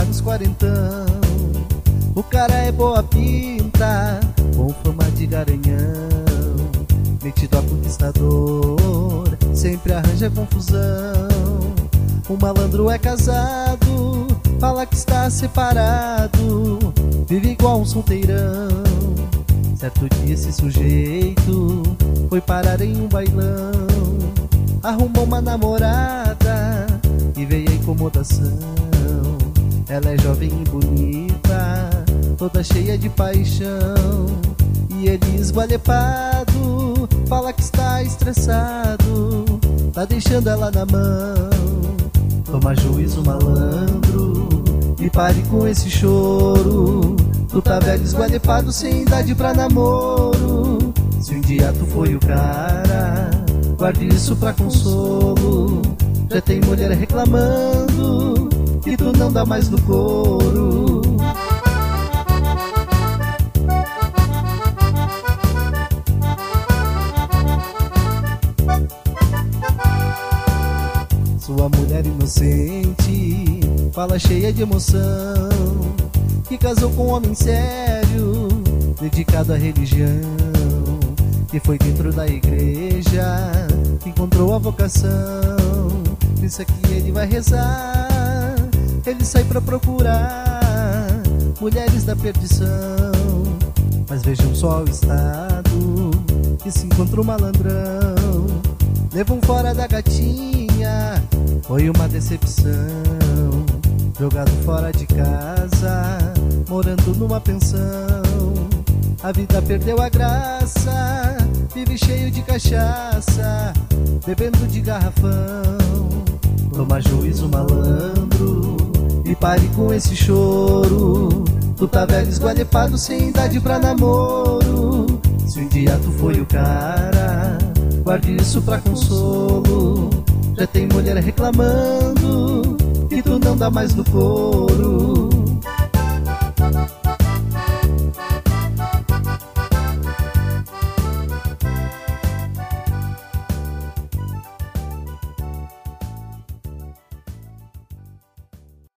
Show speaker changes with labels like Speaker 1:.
Speaker 1: nos quarentão. O cara é boa pinta, com fama de garanhão, metido a conquistador, sempre arranja confusão. O malandro é casado, fala que está separado, vive igual um solteirão. Certo dia esse sujeito foi parar em um bailão, arrumou uma namorada e veio a incomodação. Ela é jovem e bonita, toda cheia de paixão, e ele esgualepado fala que está estressado, tá deixando ela na mão. Toma juízo, malandro, e pare com esse choro. Tu tá velho esgualepado, sem idade pra namoro. Se um dia tu foi o cara, guarde isso pra consolo. Já tem mulher reclamando que tu não dá mais no couro. Sua mulher inocente fala cheia de emoção, que casou com um homem sério, dedicado à religião, que foi dentro da igreja, que encontrou a vocação. Pensa que ele vai rezar, ele sai pra procurar mulheres da perdição. Mas vejam só o estado que se encontra o malandrão. Levam fora da gatinha, foi uma decepção. Jogado fora de casa, morando numa pensão. A vida perdeu a graça, vive cheio de cachaça, bebendo de garrafão. Toma juízo, malandro, e pare com esse choro. Tu tá velho esgualepado, sem idade pra namoro. Se um dia tu foi o cara, guarde isso pra consolo. Já tem mulher reclamando que tu não dá mais no couro.